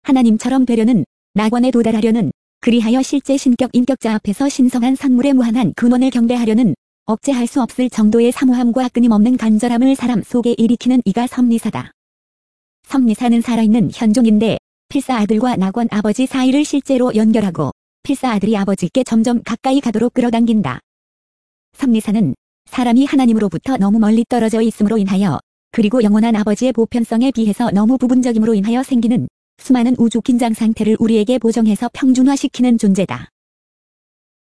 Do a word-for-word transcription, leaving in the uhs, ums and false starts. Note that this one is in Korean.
하나님처럼 되려는, 낙원에 도달하려는, 그리하여 실제 신격 인격자 앞에서 신성한 선물의 무한한 근원을 경배하려는, 억제할 수 없을 정도의 사모함과 끊임없는 간절함을 사람 속에 일으키는 이가 섭리사다. 섭리사는 살아있는 현종인데 필사 아들과 낙원 아버지 사이를 실제로 연결하고 필사 아들이 아버지께 점점 가까이 가도록 끌어당긴다. 섭리사는 사람이 하나님으로부터 너무 멀리 떨어져 있음으로 인하여, 그리고 영원한 아버지의 보편성에 비해서 너무 부분적임으로 인하여 생기는 수많은 우주 긴장 상태를 우리에게 보정해서 평준화시키는 존재다.